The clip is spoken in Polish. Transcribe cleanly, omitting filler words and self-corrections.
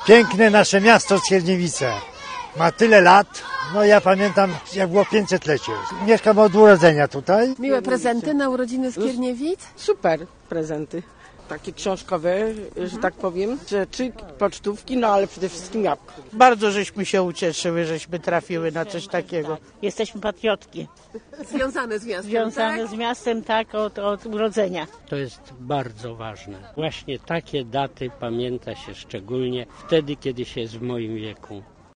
Piękne nasze miasto Skierniewice. Ma tyle lat, no ja pamiętam jak było 500-lecie. Mieszkam od urodzenia tutaj. Miłe prezenty na urodziny Skierniewic? Super prezenty. Takie książkowe, że tak powiem, rzeczy, pocztówki, no ale przede wszystkim jabłko. Bardzo żeśmy się ucieszyły, żeśmy trafiły na coś takiego. Jesteśmy patriotki. Związane z miastem, Związane tak? z miastem, tak, od urodzenia. To jest bardzo ważne. Właśnie takie daty pamięta się szczególnie wtedy, kiedy się jest w moim wieku.